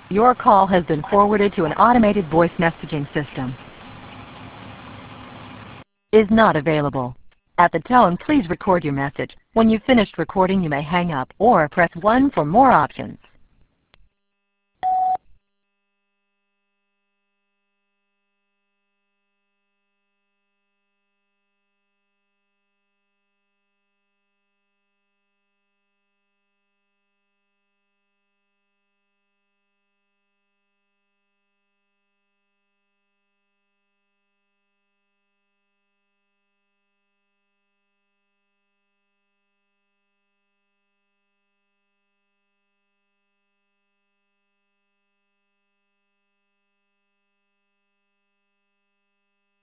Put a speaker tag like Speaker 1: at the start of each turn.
Speaker 1: Your call has been forwarded to an automated voice messaging system. Is not available. At the tone, please record your message. When you've finished recording, you may hang up or press 1 for more options.